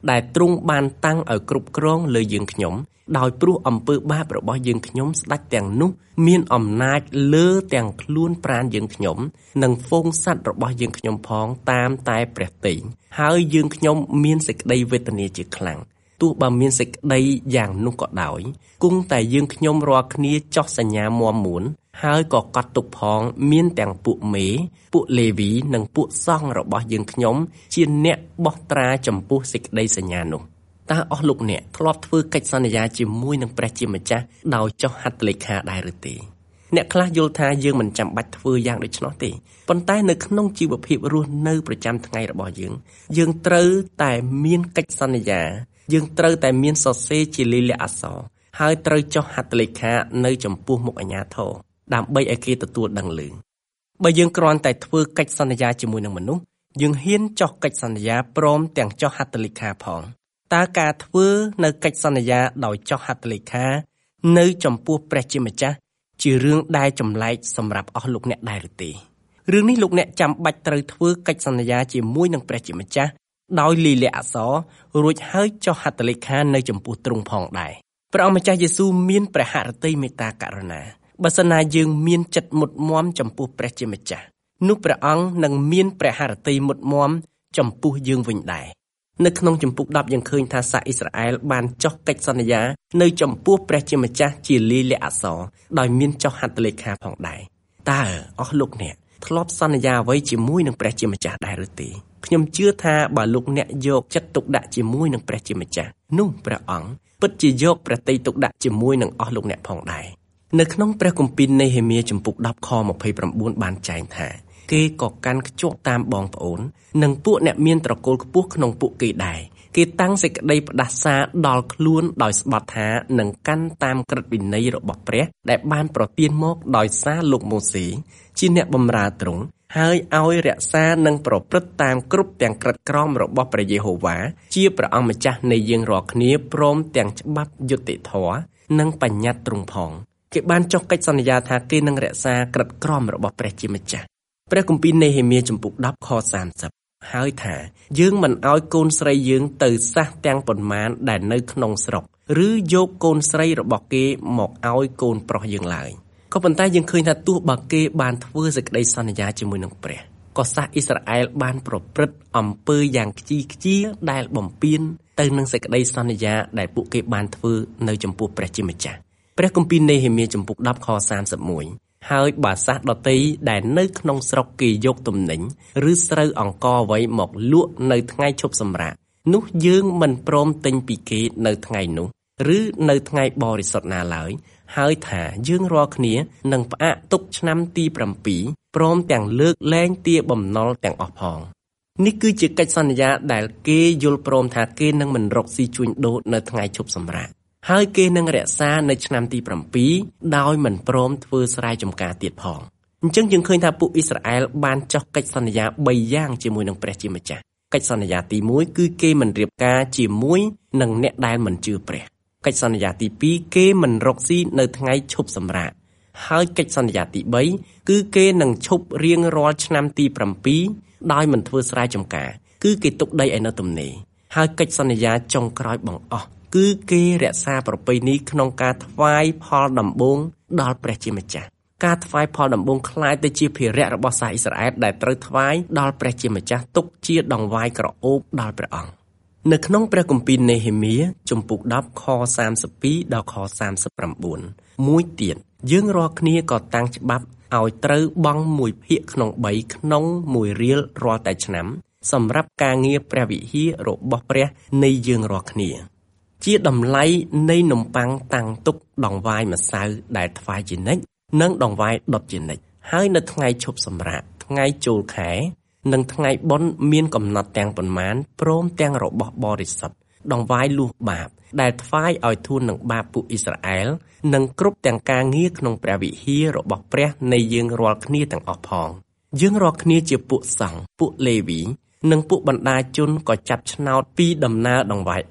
ដែលទ្រង់បានតាំងឲ្យគ្រប់គ្រងលើយើងខ្ញុំដោយព្រោះអំពើបាបរបស់យើងខ្ញុំស្ដេចទាំងនោះមានអំណាចលើទាំងខ្លួនប្រាណយើងខ្ញុំនិងហ្វូងសត្វរបស់យើងខ្ញុំផងតាមតែព្រះទ័យហើយយើងខ្ញុំមានសេចក្តីវេទនាជាខ្លាំងទោះបើមានសេចក្តីយ៉ាងនោះក៏ដោយគង់តែយើងខ្ញុំរាល់គ្នាចោះសញ្ញាមាំមួនហើយក៏កត់ទុកផងមានទាំងពួកមេពួកលេវីនិងពួកសង្ឃរបស់យើងខ្ញុំជាអ្នកបោះត្រាចំពោះសេចក្តីសញ្ញានោះតើអស់លោកអ្នកធ្លាប់ធ្វើកិច្ចសន្យាជាមួយនឹងព្រះជាម្ចាស់ដោយចុះហត្ថលេខាដែរឬទេអ្នកខ្លះយល់ថាយើងមិនចាំបាច់ធ្វើយ៉ាងដូច្នោះទេប៉ុន្តែនៅក្នុងជីវភាពរស់នៅប្រចាំថ្ងៃរបស់យើងត្រូវតែមានកិច្ចសន្យាយើងត្រូវតែមានសរសេរជាលាយលក្ខណ៍អក្សរហើយត្រូវចុះហត្ថលេខានៅចំពោះមុខអាជ្ញាធរដើម្បីឲ្យគេទទួលដឹងឮបើយើងគ្រាន់តែធ្វើកិច្ចសន្យាជាមួយនឹងមនុស្សយើងហ៊ានចុះកិច្ចសន្យាព្រមទាំងចុះហត្ថលេខាផងតើការធ្វើនៅកិច្ចសន្យាដោយចុះហត្ថលេខានៅចំពោះព្រះជាម្ចាស់ជារឿងដែលចម្លែកសម្រាប់អស់លោកអ្នកដែរឬទេរឿងនេះលោកអ្នកចាំបាច់ត្រូវធ្វើកិច្ចសន្យាជាមួយនឹងព្រះជាម្ចាស់ដោយលាយលក្ខណ៍អក្សររួចហើយចុះហត្ថលេខានៅចំពោះទ្រង់ផងដែរព្រះអង្គម្ចាស់យេស៊ូវមានព្រះហឫទ័យមេត្តាករុណាបើសិនណាយើងមានចិត្តមុតមមចំពោះព្រះជាម្ចាស់នោះព្រះអង្គនឹងមានព្រះហឫទ័យមុតមមចំពោះយើងវិញដែរនៅក្នុងជំពូក10យើងឃើញថាសាសអ៊ីស្រាអែលបានចុះកិច្ចសន្យានៅចំពោះព្រះជាម្ចាស់ជាលាយលក្ខណ៍អក្សរដោយមានចុះហត្ថលេខាផងដែរតើអស់លោកអ្នកធ្លាប់សន្យាអ្វីជាមួយនឹងព្រះជាម្ចាស់ដែរឬទេខ្ញុំជឿថាបើលោកអ្នកយកចិត្តទុកដាក់ជាមួយនឹងព្រះជាម្ចាស់នោះព្រះអង្គពិតជាយកព្រះទ័យទុកដាក់ជាមួយនឹងអស់លោកអ្នកផងដែរនៅក្នុងព្រះគម្ពីរនេហេមៀជំពូក10ខ29បានចែងថាគេក៏កាន់ខ្ជាប់តាមបងប្អូននិងពួកអ្នកមានត្រកូលខ្ពស់ក្នុងពួកគេដែរគេតាំងសេចក្តីផ្ដាសាដល់ខ្លួនដោយស្បត់ថានឹងកាន់តាមក្រឹតវិន័យរបស់ព្រះដែលបានប្រទានមកដោយសារលោកម៉ូសេជាអ្នកបម្រើទ្រង់ហើយឲ្យរក្សានិងប្រព្រឹត្តតាមគ្រប់ទាំងក្រឹតក្រមរបស់ព្រះយេហូវ៉ាជាព្រះអង្គម្ចាស់នៃយើងរាល់គ្នាព្រមទាំងច្បាប់យុត្តិធម៌និងបញ្ញត្តិទ្រង់ផងគេបានចុះកិច្ចសន្យាថាគេនឹងរក្សាក្រឹតក្រមរបស់ព្រះជាម្ចាស់ព្រះគម្ពីរនេហេមៀជំពូក10ខ30ហើយថាយើងមិនឲ្យកូនស្រីយើងទៅសះទាំងប៉ុន្មានដែលនៅក្នុងស្រុកឬយកកូនស្រីរបស់គេមកឲ្យកូនប្រុសយើងឡើយក៏ប៉ុន្តែយើងឃើញថាទោះបើគេបានធ្វើសេចក្តីសន្យាជាមួយនឹងព្រះក៏សាសអ៊ីស្រាអែលបានប្រព្រឹត្តអំពើយ៉ាងខ្ជីខ្ជាដែលបំពានទៅនឹងសេចក្តីសន្យាដែលពួកគេបានធ្វើនៅចំពោះព្រះជាម្ចាស់ព្រះគម្ពីរនេហេមៀជំពូក10ខ31ហើយបើសាសដតីដែលនៅក្នុងស្រុកគេយកទំនិញឬស្រូវអង្ករអ្វីមកលក់នៅថ្ងៃឈប់សម្រាកនោះយើងមិនព្រមទិញពីគេនៅថ្ងៃនោះឬនៅថ្ងៃបរិសុទ្ធណាឡើយហើយថាយើងរាល់គ្នានឹងផ្អាកទុកឆ្នាំទី7ព្រមទាំងលើកលែងទារបំណុលទាំងអស់ផងនេះគឺជាកិច្ចសន្យាដែលគេយល់ព្រមថាគេនឹងមិនរកស៊ីជួញដូរនៅថ្ងៃឈប់សម្រាកហើយគេនឹងរក្សានៅឆ្នាំទី7ដោយមិនព្រមធ្វើស្រែចម្ការទៀតផងអញ្ចឹងយើងឃើញថាពួកអ៊ីស្រាអែលបានចុះកិច្ចសន្យា3យ៉ាងជាមួយនឹងព្រះជាម្ចាស់កិច្ចសន្យាទី1គឺគេមិនរៀបការជាមួយនឹងអ្នកដែលមិនជឿព្រះកិច្ចសន្យាទី2គេមិនរកស៊ីនៅថ្ងៃឈប់សម្រាកហើយកិច្ចសន្យាទី3គឺគេនឹងឈប់រៀងរាល់ឆ្នាំទី7ដោយមិនធ្វើស្រែចម្ការគឺគេទុកដីឲ្យនៅទំនេរហើយកិច្ចសន្យាចុងក្រោយបង្អស់គឺគេរក្សាប្រពៃណីក្នុងការថ្វាយផលដំបូងដល់ព្រះជាម្ចាស់ការថ្វាយផលដំបូងคล้ายទៅជាភារៈរបស់សាសអ៊ីស្រាអែលដែលត្រូវថ្វាយដល់ព្រះជាម្ចាស់ទុកជាដង្វាយក្រអូបដល់ព្រះអង្គនៅក្នុងព្រះគម្ពីរនេហេមៀជំពូក10ខ32ដល់ខ39មួយទៀតយើងរាល់គ្នាក៏តាំងច្បាប់ឲ្យត្រូវបង់1ភាគក្នុង3ក្នុង1រៀលរាល់តែឆ្នាំសម្រាប់ការងារព្រះវិហាររបស់ព្រះនៃយើងរាល់គ្នាជាតម្លៃនៃនំប៉័ងតាំងទុកដង្វាយម្សៅដែលថ្វាយជានិច្ចនិងដង្វាយដុតជានិច្ចហើយនៅថ្ងៃឈប់សម្រាកថ្ងៃចូលខែនិងថ្ងៃបុណ្យមានកំណត់ទាំងប៉ុន្មានព្រមទាំងរបស់បរិសុទ្ធដង្វាយលួសបាបដែលថ្វាយឲ្យធូរនឹងបាបពួកអ៊ីស្រាអែលនិងគ្រប់ទាំងការងារក្នុងព្រះវិហាររបស់ព្រះនៃយើងរាល់គ្នាទាំងអស់ផងយើងរាល់គ្នាជាពួកសង្ឃពួកលេវីនិងពួកបណ្ដាជនក៏ចាប់ឆ្នោតពីដំណើរដង្វាយអស់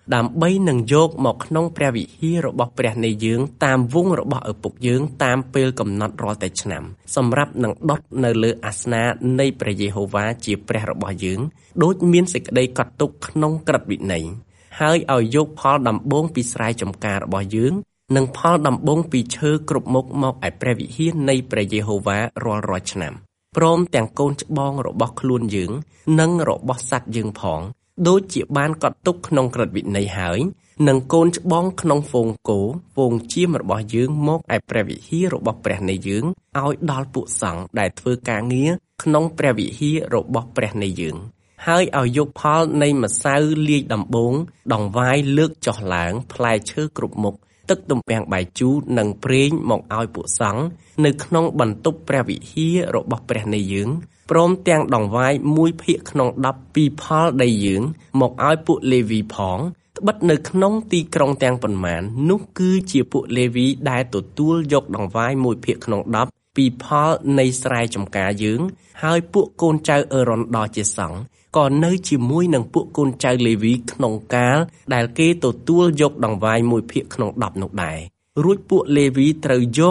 ដើម្បីនឹងយកមកក្នុងព្រះវិហាររបស់ព្រះនៃយើងតាមវងរបស់ឪពុកយើងតាមពេលកំណត់រាល់តែឆ្នាំសម្រាប់នឹងដុតនៅលើអាសនៈនៃព្រះយេហូវ៉ាជាព្រះរបស់យើងដូចមានសេចក្តីកត់ទុកក្នុងក្រឹត្យវិន័យហើយឲ្យយកផលដំបូងពីស្រែចម្ការរបស់យើងនិងផលដំបូងពីឈើគ្រប់មុខមកឯព្រះវិហារនៃព្រះយេហូវ៉ារាល់ឆ្នាំព្រមទាំងកូនច្បងរបស់ខ្លួនយើងនិងរបស់សត្វយើងផងដូចជាបានកត់ទុកក្នុងក្រឹត្យវិន័យហើយនិងកូនច្បងក្នុងហ្វូងគោហ្វូងជៀមរបស់យើងមកឯព្រះវិហាររបស់ព្រះនៃយើងឲ្យដល់ពួកសង្ឃដែលធ្វើការងារក្នុងព្រះវិហាររបស់ព្រះនៃយើងហើយឲ្យយកផលនៃម្សៅលាយដំបូងដង្វាយលើកចុះឡើងផ្លែឈើគ្រប់មុខទឹកទំពាំងបាយជូរនិងប្រេងមកឲ្យពួកសង្ឃនៅក្នុងបន្ទប់ព្រះវិហាររបស់ព្រះនៃយើងព្រមទាំងដង្វាយ1/10ពីផលដីយើងមកឲ្យពួកលេវីផងត្បិតនៅក្នុងទីក្រុងទាំងប៉ុន្មាននោះគឺជាពួកលេវីដែលទទួលយកដង្វាយ1/10ពីផលនៃស្រែចម្ការយើងហើយពួកកូនចៅអេរ៉ុនដ៏ជាសង្ឃក៏នៅជាមួយនឹងពួកកូនចៅលេវីក្នុងកាលដែលគេទទួលយកដង្វាយ1/10នោះដែររួចពួកលេវីត្រូវយក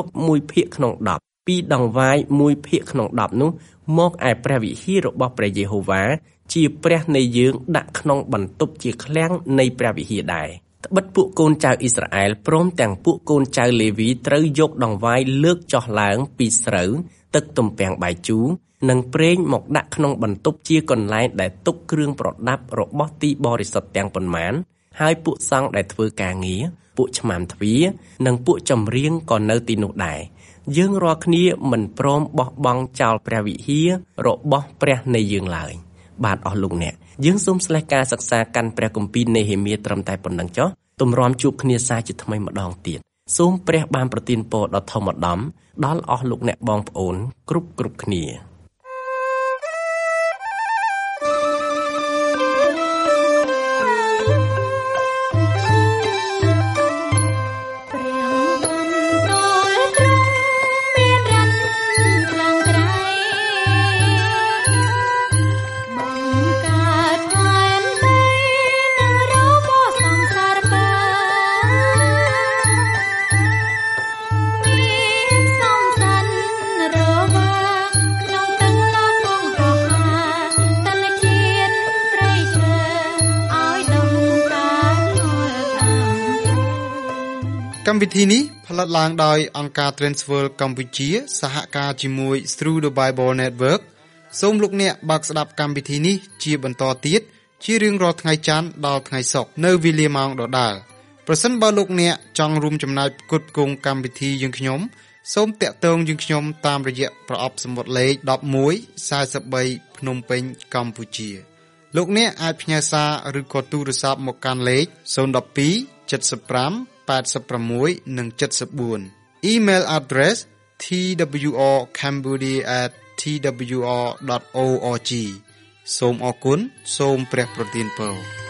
1/10ពីដង្វាយ1/10នោះមកឯព្រះវិហាររបស់ព្រះយេហូវ៉ាជាព្រះនៃយើងដាក់ក្នុងបន្ទប់ជាឃ្លាំងនៃព្រះវិហារដែរត្បិតពួកកូនចៅអ៊ីស្រាអែលព្រមទាំងពួកកូនចៅលេវីត្រូវយកដង្វាយលើកចុះឡើងពីស្រូវទឹកទំពាំងបាយជូរនិងប្រេងមកដាក់ក្នុងបន្ទប់ជាកន្លែងដែលទុកគ្រឿងប្រដាប់របស់ទីបរិសុទ្ធទាំងប៉ុន្មានហើយពួកសង្ឃដែលធ្វើការងារពួកឆ្មាំទ្វារនិងពួកចម្រៀងក៏នៅទីនោះដែរយើងរាល់គ្នាមិនព្រមបោះបង់ចោលព្រះវិហាររបស់ព្រះនៃយើងឡើយបាទអស់លោកអ្នកយើងសូមស្លេះការសិក្សាកាន់ព្រះគម្ពីរនេហេមៀត្រឹមតែប៉ុណ្្នឹងចុះទម្រាំជួបគ្នាសាជាថ្មីម្ដងទៀតសូមព្រះបានប្រទានពរដល់ធម្មឧត្តមដល់អស់លោកអ្នកបងប្អូនគ្រប់គ្នាកម្មវិធីនេះផលិតឡើងដោយអង្គការ Transworld កម្ពុជាសហការជាមួយ Through the Bible Network សូមលោកអ្នកបើកស្ដាប់កម្មវិធីនេះជាបន្តទៀតជារៀងរាល់ថ្ងៃច័ន្ទដល់ថ្ងៃសុក្រនៅវេលាម៉ោងដដែលប្រសិនបើលោកអ្នកចង់រួមចំណែកផ្គត់ផ្គង់កម្មវិធីយើងខ្ញុំសូមតាក់ទងយើងខ្ញុំតាមរយៈប្រអប់សំបុត្រលេខ1143ភ្នំពេញកម្ពុជាលោកអ្នកអាចផ្ញើសារឬក៏ទូរស័ព្ទមកកាន់លេខ012 75 86 និង 74 Email address twrcambodia@twr.org សូមអរគុណសូមព្រះប្រទានពរ